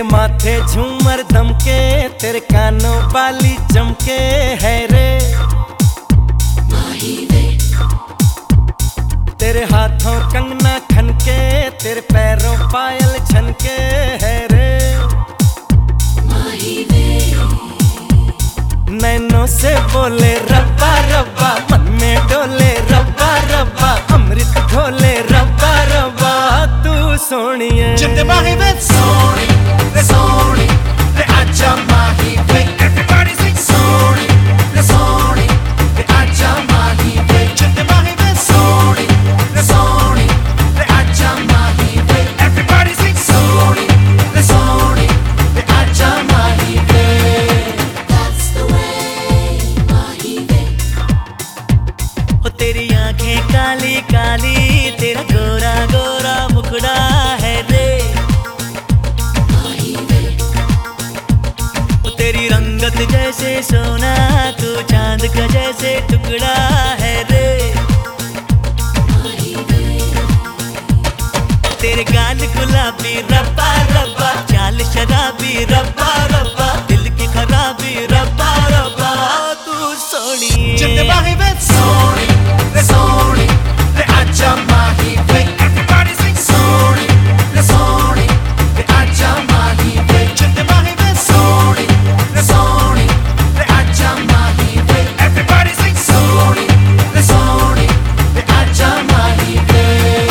तेरे माथे झूमर दमके, तेरे कानों बाली चमके है रे। तेरे हाथों कंगना खनके, तेरे पैरों पायल छनके है रे। नैनों से बोले रब्बा रब्बा, मन में डोले रब्बा रब्बा, अमृत घोले रब्बा रब्बा, तू सोनी है। जिंदे माही वे सोनी, ले सोनी, ले आजा माही वे। Everybody sing सोनी, ले सोनी, ले आजा माही वे। जिंदे माही वे सोनी, ले सोनी, ले आजा माही वे। Everybody sing सोनी, ले सोनी, ले आजा माही वे। That's the way माही वे। हो तेरी आंखें काली काली, तेरा गोरा गोरा मुखड़ा है रे। तेरी रंगत जैसे सोना, तू चांद का जैसे टुकड़ा है रे। तेरे गाल गुलाबी रब्बा रब्बा, चाल शराबी रब्बा रब्बा, दिल की खराबी रब्बा रब्बा, तू सोनी। जिंदे माही वे सोनी, ले सोनी, ले आजा माही वे। Everybody sing सोनी, ले सोनी, ले आजा माही वे। जिंदे माही वे सोनी, ले सोनी, ले आजा माही वे। Everybody sing सोनी, ले सोनी, ले आजा माही वे।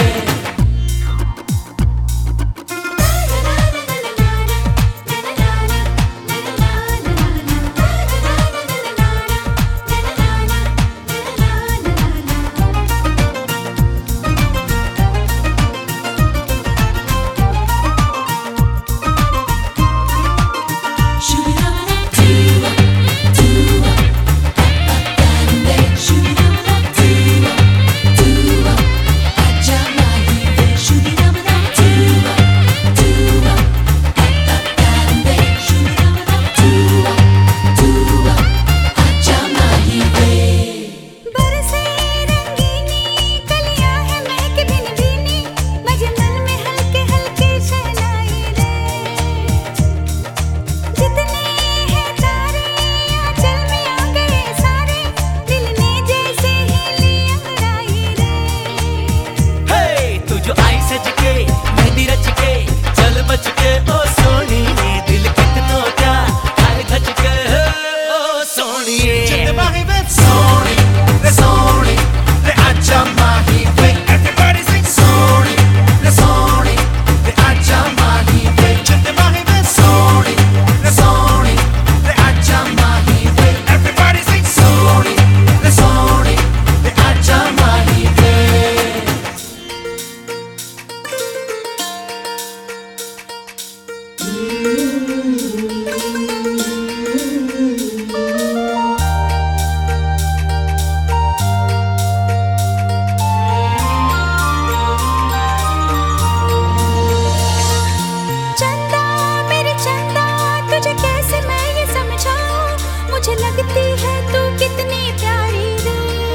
मुझे लगती है तू कितनी प्यारी रे,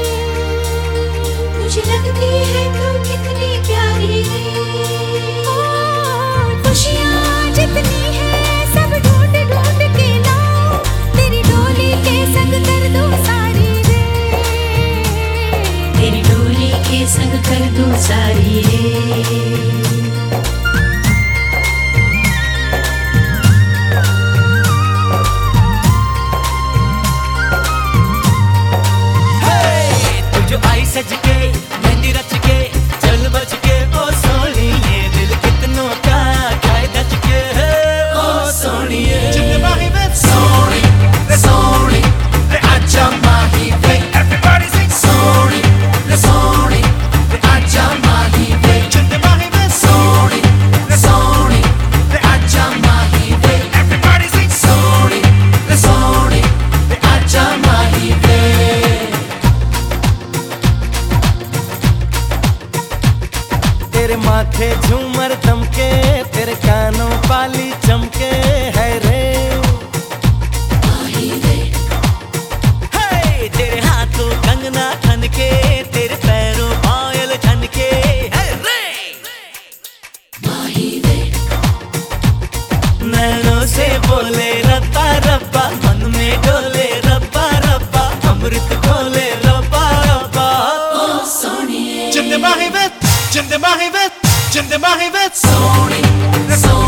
मुझे लगती है तू कितनी प्यारी रे। खुशियाँ जितनी है सब ढूंढ ढूंढ के लाओ, तेरी डोली के संग कर दो सारी रे, तेरी डोली के संग कर दो सारी रे। सज के मेहंदी रच के चल बच के ओ सोनिए, दिल कितनों का खाए दच के ओ सोनिए। जिंदे माही वे सोनी, ले सोनी, ले आजा माही वे। Everybody sing सोनी, ले सोनी, ले आजा माही वे। जिंदे माही वे सोनी, ले सोनी, ले आजा माही वे। Everybody sing सोनी, ले सोनी, ले आजा माही वे। तेरे माथे झूमर दमके, तेरे कानों बाली चमके है रे। तेरे हाथों कंगना खनके, तेरे पैरों पायल छनके है रे। जिंदे माही वे जिंदे माही वे जिंदे माही वे सोनी